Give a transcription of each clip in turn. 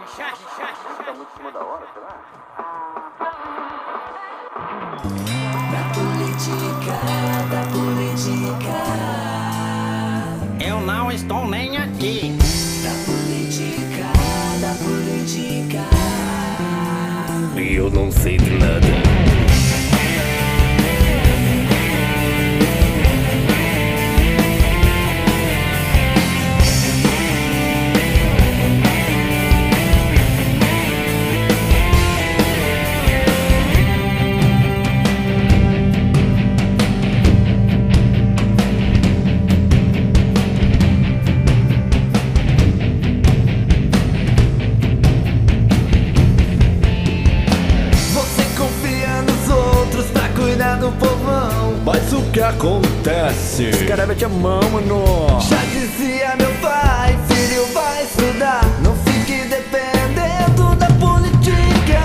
Tá muito em cima da hora, será? Da política. Eu não estou nem aqui. Da política. E eu não sei de nada. Do povão, Mas o que acontece? os caras metem a mão, mano. Já dizia meu pai, filho, vai estudar. Não fique dependendo da política.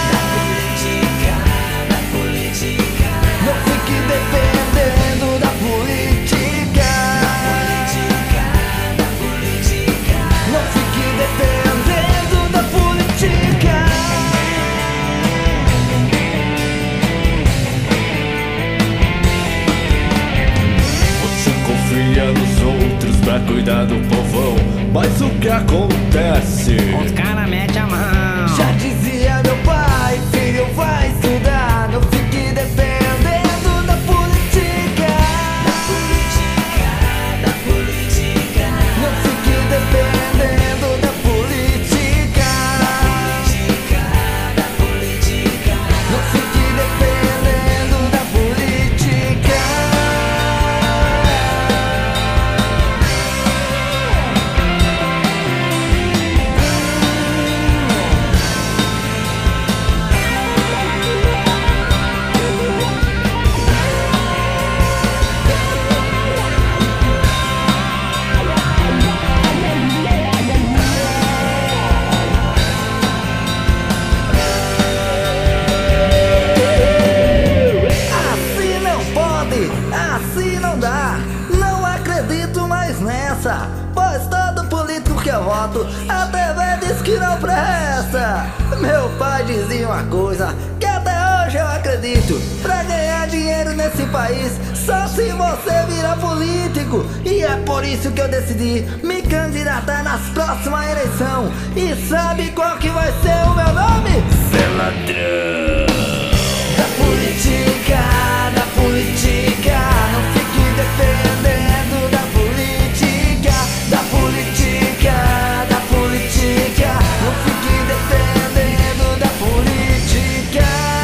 Da política. Não fique dependendo da política. Da política. Não fique dependendo da política. Confia nos outros pra cuidar do povão. Mas o que acontece? Os caras metem a mão. Já dizia meu pai, filho, vai estudar. Não fique dependendo da política. Da política. Não fique dependendo da política. Da política. Não fique dependendo da política. Assim não pode, assim não dá. Não acredito mais nessa. Pois todo político que eu voto, a TV diz que não presta. Meu pai dizia uma coisa que até hoje eu acredito: pra ganhar dinheiro nesse país, só se você virar político. E é por isso que eu decidi me candidatar nas próximas eleições. E sabe qual que vai ser o meu nome? Zé Ladrão. Da política, da política. Não fique dependendo da política. Da política, da política. Não fique dependendo da política.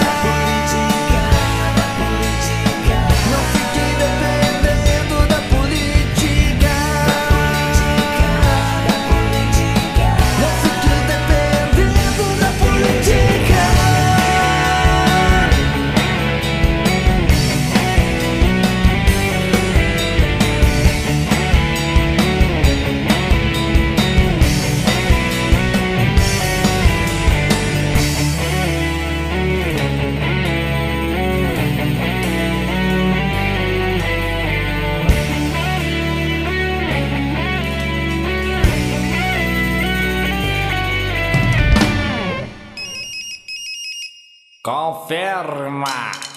Da política. Não fique dependendo da política. Da política. Não fique dependendo da política. Confirma.